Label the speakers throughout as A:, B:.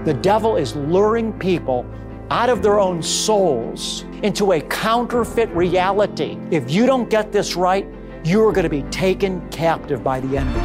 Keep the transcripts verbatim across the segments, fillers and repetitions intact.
A: The devil is luring people out of their own souls into a counterfeit reality. If you don't get this right, you are going to be taken captive by the enemy.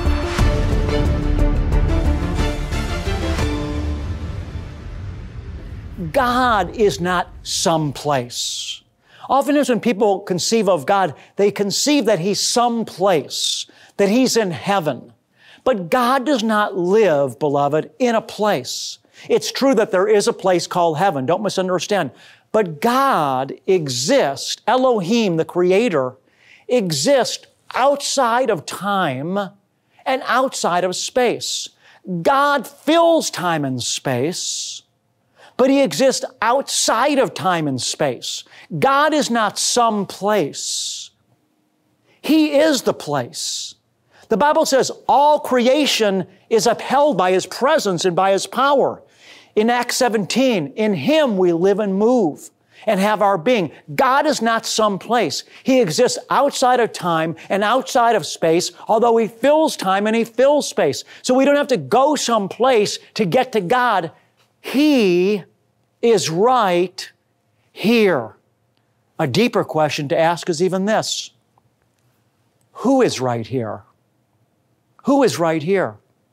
A: God is not someplace. Oftentimes when people conceive of God, they conceive that He's someplace, that He's in heaven. But God does not live, beloved, in a place. It's true that there is a place called heaven. Don't misunderstand. But God exists, Elohim, the Creator, exists outside of time and outside of space. God fills time and space, but He exists outside of time and space. God is not some place. He is the place. The Bible says all creation is upheld by His presence and by His power. In Acts seventeen, in Him we live and move and have our being. God is not some place. He exists outside of time and outside of space, although He fills time and He fills space. So we don't have to go someplace to get to God. He is right here. A deeper question to ask is even this: who is right here? Who is right here?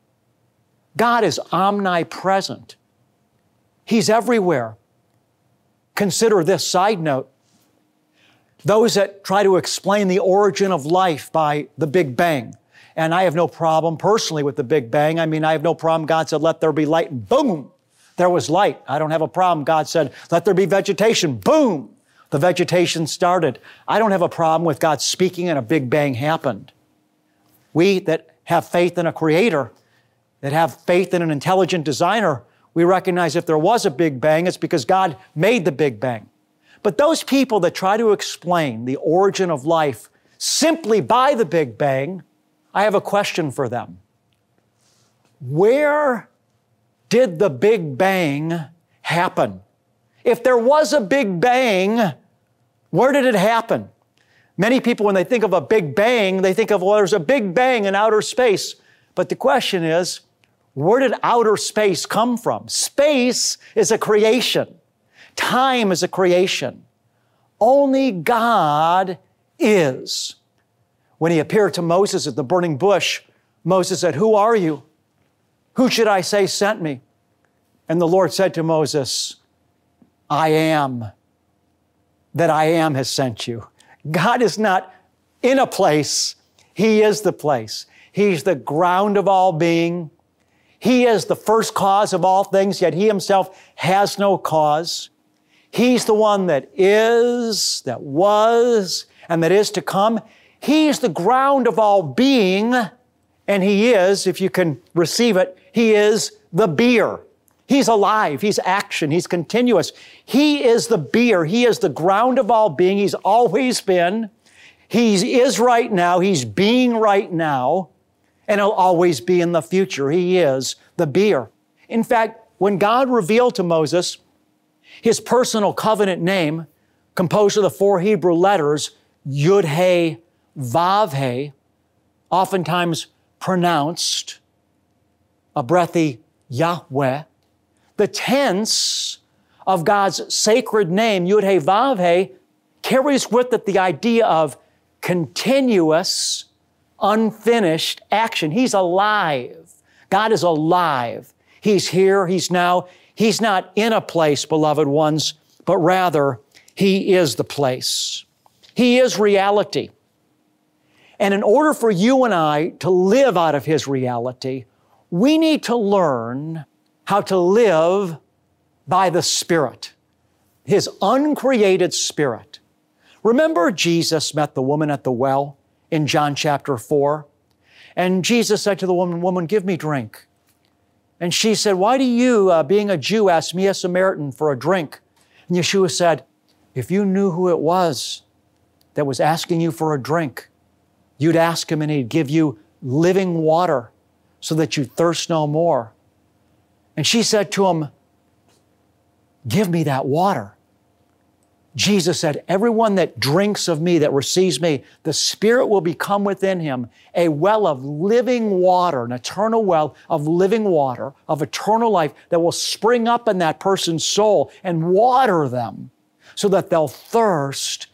A: God is omnipresent. He's everywhere. Consider this side note. Those that try to explain the origin of life by the Big Bang, and I have no problem personally with the Big Bang. I mean, I have no problem. God said, let there be light, and boom, there was light. I don't have a problem. God said, let there be vegetation. Boom, the vegetation started. I don't have a problem with God speaking and a Big Bang happened. We that have faith in a Creator, that have faith in an intelligent designer, we recognize if there was a Big Bang, it's because God made the Big Bang. But those people that try to explain the origin of life simply by the Big Bang, I have a question for them. Where did the Big Bang happen? If there was a Big Bang, where did it happen? Many people, when they think of a Big Bang, they think of, well, there's a Big Bang in outer space. But the question is, where did outer space come from? Space is a creation. Time is a creation. Only God is. When He appeared to Moses at the burning bush, Moses said, who are you? Who should I say sent me? And the Lord said to Moses, I am that I am has sent you. God is not in a place. He is the place. He's the ground of all being. He is the first cause of all things, yet He Himself has no cause. He's the one that is, that was, and that is to come. He's the ground of all being, and He is, if you can receive it, He is the beer. He's alive. He's action. He's continuous. He is the beer. He is the ground of all being. He's always been. He is right now. He's being right now. And He'll always be in the future. He is the beer. In fact, when God revealed to Moses His personal covenant name, composed of the four Hebrew letters, Yud-He, Vav-He, oftentimes pronounced a breathy Yahweh, the tense of God's sacred name, Yud-He, Vav-He, carries with it the idea of continuous, unfinished action. He's alive. God is alive. He's here. He's now. He's not in a place, beloved ones, but rather He is the place. He is reality. And in order for you and I to live out of His reality, we need to learn how to live by the Spirit, His uncreated Spirit. Remember Jesus met the woman at the well in John chapter four? And Jesus said to the woman, woman, give me drink. And she said, why do you, uh, being a Jew, ask me, a Samaritan, for a drink? And Yeshua said, if you knew who it was that was asking you for a drink, you'd ask Him and He'd give you living water so that you thirst no more. And she said to him, give me that water. Jesus said, everyone that drinks of me, that receives me, the Spirit will become within him a well of living water, an eternal well of living water, of eternal life that will spring up in that person's soul and water them so that they'll thirst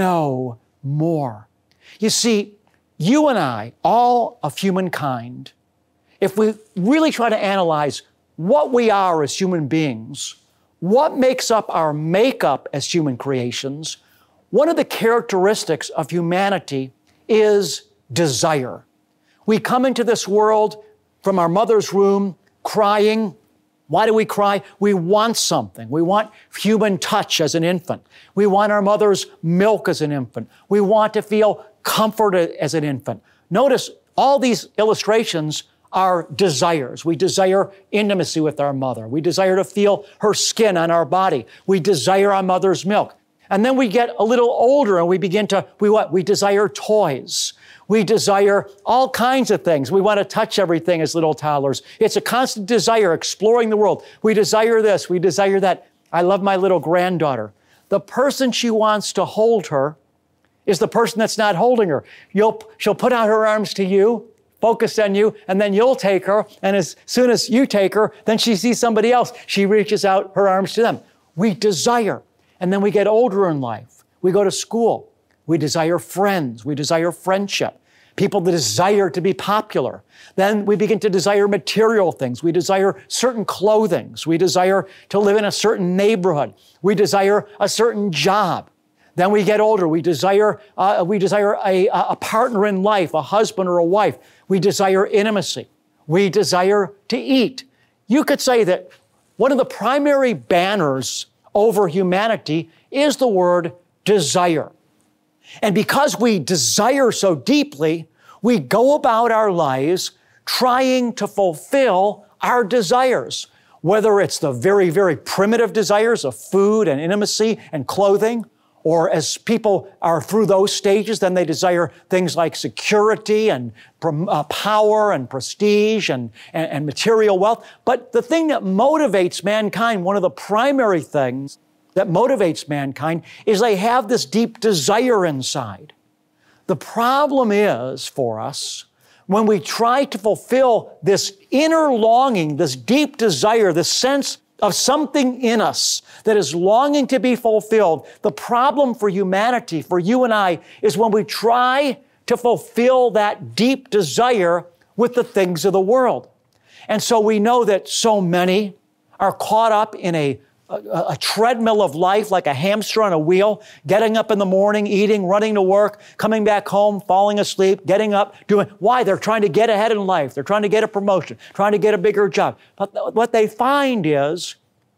A: no more. You see, you and I, all of humankind, if we really try to analyze what we are as human beings, what makes up our makeup as human creations, one of the characteristics of humanity is desire. We come into this world from our mother's womb crying. Why do we cry? We want something. We want human touch as an infant. We want our mother's milk as an infant. We want to feel comforted as an infant. Notice all these illustrations are desires. We desire intimacy with our mother. We desire to feel her skin on our body. We desire our mother's milk. And then we get a little older and we begin to, we what? We desire toys. We desire all kinds of things. We want to touch everything as little toddlers. It's a constant desire, exploring the world. We desire this, we desire that. I love my little granddaughter. The person she wants to hold her is the person that's not holding her. You'll, she'll put out her arms to you, focus on you, and then you'll take her, and as soon as you take her, then she sees somebody else. She reaches out her arms to them. We desire, and then we get older in life. We go to school. We desire friends. We desire friendship. People that desire to be popular. Then we begin to desire material things. We desire certain clothing. We desire to live in a certain neighborhood. We desire a certain job. Then we get older. We desire, uh, we desire a, a partner in life, a husband or a wife. We desire intimacy. We desire to eat. You could say that one of the primary banners over humanity is the word desire. And because we desire so deeply, we go about our lives trying to fulfill our desires, whether it's the very, very primitive desires of food and intimacy and clothing, or as people are through those stages, then they desire things like security and uh, power and prestige and, and, and material wealth. But the thing that motivates mankind, one of the primary things that motivates mankind, is they have this deep desire inside. The problem is for us, when we try to fulfill this inner longing, this deep desire, this sense of something in us that is longing to be fulfilled, the problem for humanity, for you and I, is when we try to fulfill that deep desire with the things of the world. And so we know that so many are caught up in a A, a treadmill of life, like a hamster on a wheel, getting up in the morning, eating, running to work, coming back home, falling asleep, getting up, doing, why? They're trying to get ahead in life. They're trying to get a promotion, trying to get a bigger job. But th- what they find is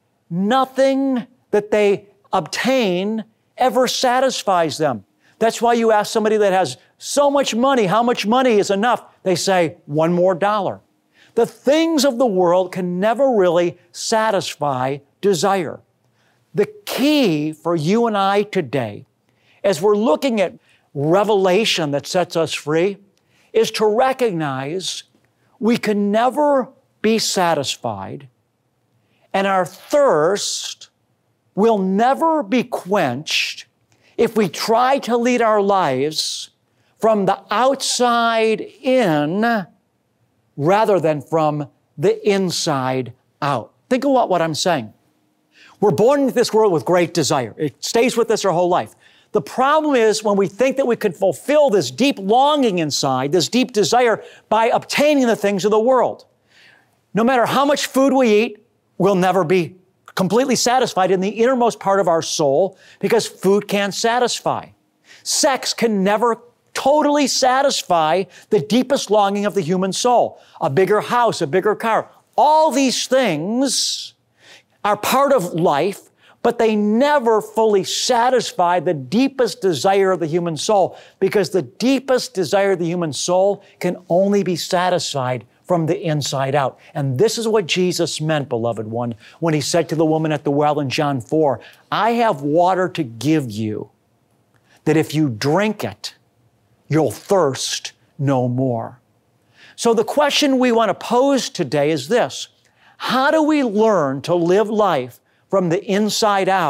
A: nothing that they obtain ever satisfies them. That's why you ask somebody that has so much money, how much money is enough? They say, one more dollar. The things of the world can never really satisfy desire. The key for you and I today, as we're looking at revelation that sets us free, is to recognize we can never be satisfied, and our thirst will never be quenched if we try to lead our lives from the outside in rather than from the inside out. Think of what, what I'm saying. We're born into this world with great desire. It stays with us our whole life. The problem is when we think that we can fulfill this deep longing inside, this deep desire, by obtaining the things of the world. No matter how much food we eat, we'll never be completely satisfied in the innermost part of our soul because food can't satisfy. Sex can never totally satisfy the deepest longing of the human soul. A bigger house, a bigger car. All these things are part of life, but they never fully satisfy the deepest desire of the human soul, because the deepest desire of the human soul can only be satisfied from the inside out. And this is what Jesus meant, beloved one, when he said to the woman at the well in John four, I have water to give you that if you drink it, you'll thirst no more. So the question we want to pose today is this: how do we learn to live life from the inside out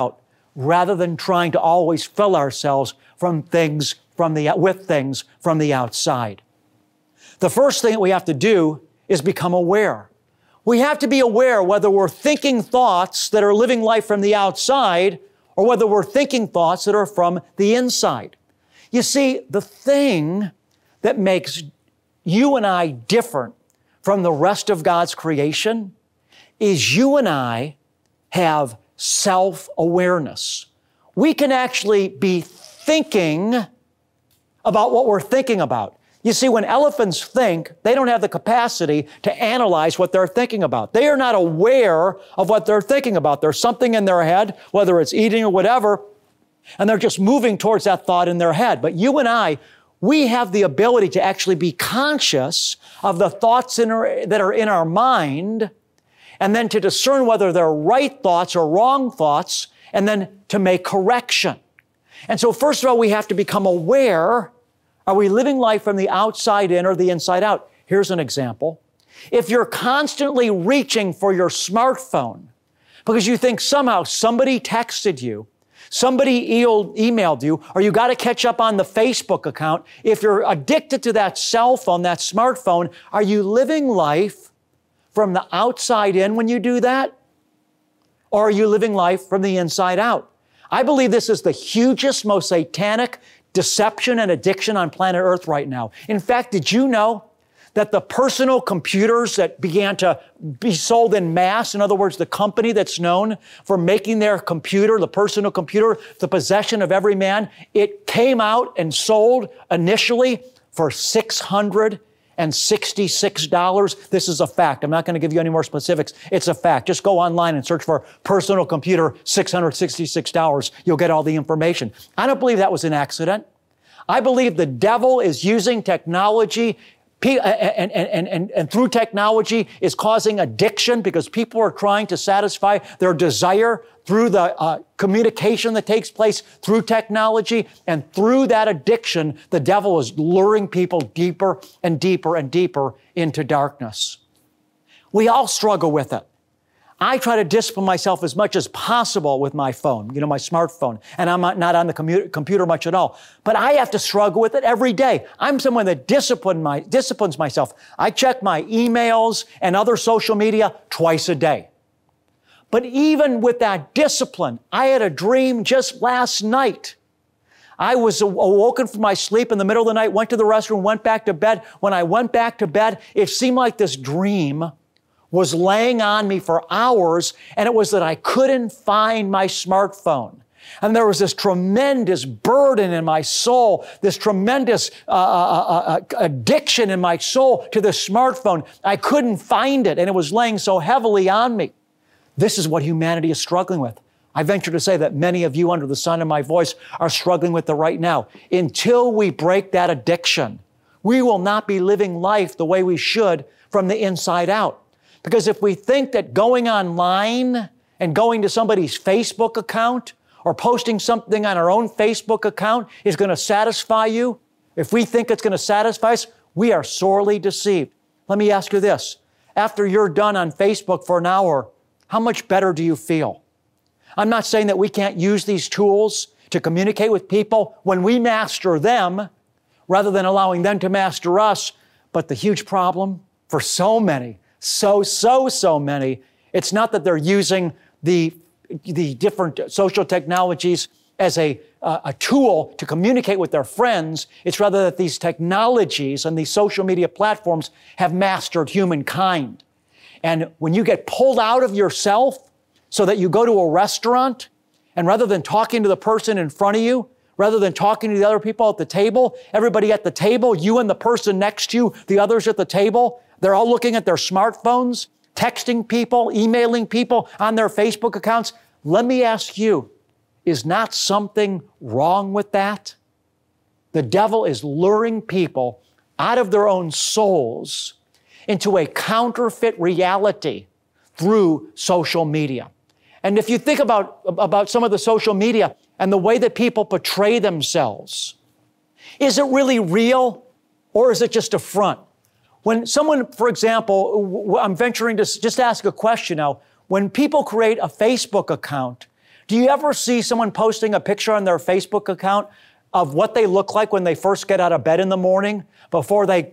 A: rather than trying to always fill ourselves from things from the, with things from the outside. The first thing that we have to do is become aware. We have to be aware whether we're thinking thoughts that are living life from the outside or whether we're thinking thoughts that are from the inside. You see, the thing that makes you and I different from the rest of God's creation is you and I have self-awareness. We can actually be thinking about what we're thinking about. You see, when elephants think, they don't have the capacity to analyze what they're thinking about. They are not aware of what they're thinking about. There's something in their head, whether it's eating or whatever, and they're just moving towards that thought in their head. But you and I, we have the ability to actually be conscious of the thoughts in our, that are in our mind, and then to discern whether they're right thoughts or wrong thoughts, and then to make correction. And so first of all, we have to become aware. Are we living life from the outside in or the inside out? Here's an example. If you're constantly reaching for your smartphone because you think somehow somebody texted you, somebody e- emailed you, or you got to catch up on the Facebook account, if you're addicted to that cell phone, that smartphone, are you living life from the outside in when you do that? Or are you living life from the inside out? I believe this is the hugest, most satanic deception and addiction on planet Earth right now. In fact, did you know that the personal computers that began to be sold in mass, in other words, the company that's known for making their computer, the personal computer, the possession of every man, it came out and sold initially for six hundred sixty-six dollars. This is a fact. I'm not going to give you any more specifics. It's a fact. Just go online and search for personal computer, six hundred sixty-six dollars. You'll get all the information. I don't believe that was an accident. I believe the devil is using technology and, and, and, and, and through technology is causing addiction because people are trying to satisfy their desire through the uh, communication that takes place through technology. And through that addiction, the devil is luring people deeper and deeper and deeper into darkness. We all struggle with it. I try to discipline myself as much as possible with my phone, you know, my smartphone, and I'm not on the commu- computer much at all. But I have to struggle with it every day. I'm someone that discipline my, disciplines myself. I check my emails and other social media twice a day. But even with that discipline, I had a dream just last night. I was awoken from my sleep in the middle of the night, went to the restroom, went back to bed. When I went back to bed, it seemed like this dream was laying on me for hours, and it was that I couldn't find my smartphone. And there was this tremendous burden in my soul, this tremendous uh, uh, uh, addiction in my soul to the smartphone. I couldn't find it, and it was laying so heavily on me. This is what humanity is struggling with. I venture to say that many of you under the sound of my voice are struggling with it right now. Until we break that addiction, we will not be living life the way we should from the inside out. Because if we think that going online and going to somebody's Facebook account or posting something on our own Facebook account is going to satisfy you, if we think it's going to satisfy us, we are sorely deceived. Let me ask you this. After you're done on Facebook for an hour, how much better do you feel? I'm not saying that we can't use these tools to communicate with people when we master them rather than allowing them to master us. But the huge problem for so many So, so, so many. It's not that they're using the, the different social technologies as a, uh, a tool to communicate with their friends. It's rather that these technologies and these social media platforms have mastered humankind. And when you get pulled out of yourself so that you go to a restaurant, and rather than talking to the person in front of you, rather than talking to the other people at the table, everybody at the table, you and the person next to you, the others at the table, they're all looking at their smartphones, texting people, emailing people on their Facebook accounts. Let me ask you, is not something wrong with that? The devil is luring people out of their own souls into a counterfeit reality through social media. And if you think about, about some of the social media and the way that people portray themselves, is it really real or is it just a front? When someone, for example, I'm venturing to just ask a question now. When people create a Facebook account Do you ever see someone posting a picture on their Facebook account of what they look like when they first get out of bed in the morning before they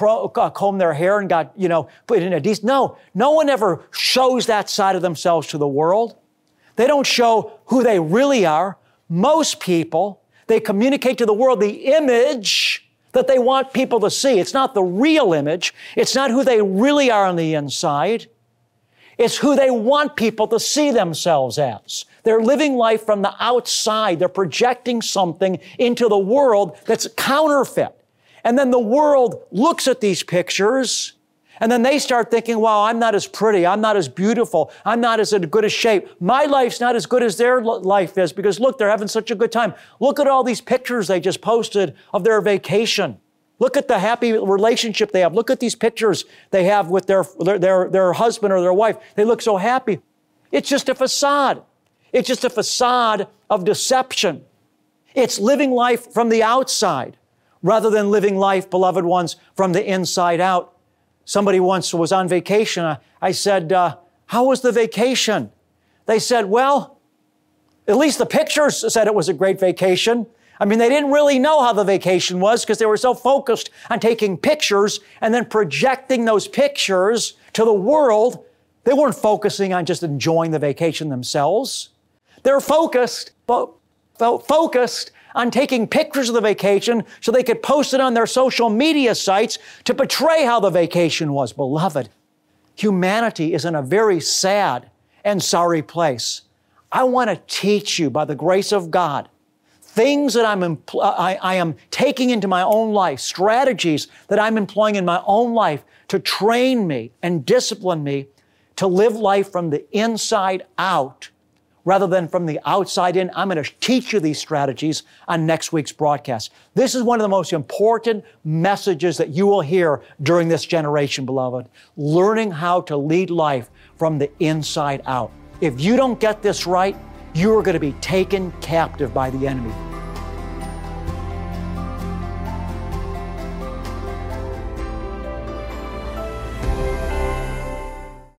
A: comb their hair and got, you know, put in a decent? No, no one ever shows that side of themselves to the world. They don't show who they really are. Most people, they communicate to the world the image that they want people to see. It's not the real image. It's not who they really are on the inside. It's who they want people to see themselves as. They're living life from the outside. They're projecting something into the world that's counterfeit. And then the world looks at these pictures, and then they start thinking, wow, I'm not as pretty. I'm not as beautiful. I'm not as in good a shape. My life's not as good as their life is because look, they're having such a good time. Look at all these pictures they just posted of their vacation. Look at the happy relationship they have. Look at these pictures they have with their, their, their, their husband or their wife. They look so happy. It's just a facade. It's just a facade of deception. It's living life from the outside rather than living life, beloved ones, from the inside out. Somebody once was on vacation. I, I said, uh, how was the vacation? They said, well, at least the pictures said it was a great vacation. I mean, they didn't really know how the vacation was because they were so focused on taking pictures and then projecting those pictures to the world. They weren't focusing on just enjoying the vacation themselves. They're focused, fo- fo- focused on taking pictures of the vacation so they could post it on their social media sites to portray how the vacation was. Beloved, humanity is in a very sad and sorry place. I want to teach you by the grace of God things that I'm empl- I, I am taking into my own life, strategies that I'm employing in my own life to train me and discipline me to live life from the inside out rather than from the outside in. I'm going to teach you these strategies on next week's broadcast. This is one of the most important messages that you will hear during this generation, beloved. Learning how to lead life from the inside out. If you don't get this right, you are going to be taken captive by the enemy.